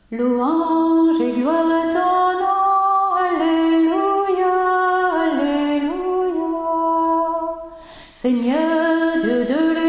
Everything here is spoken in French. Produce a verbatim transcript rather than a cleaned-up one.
Louange et gloire à ton nom, Alléluia, Alléluia. Seigneur Dieu de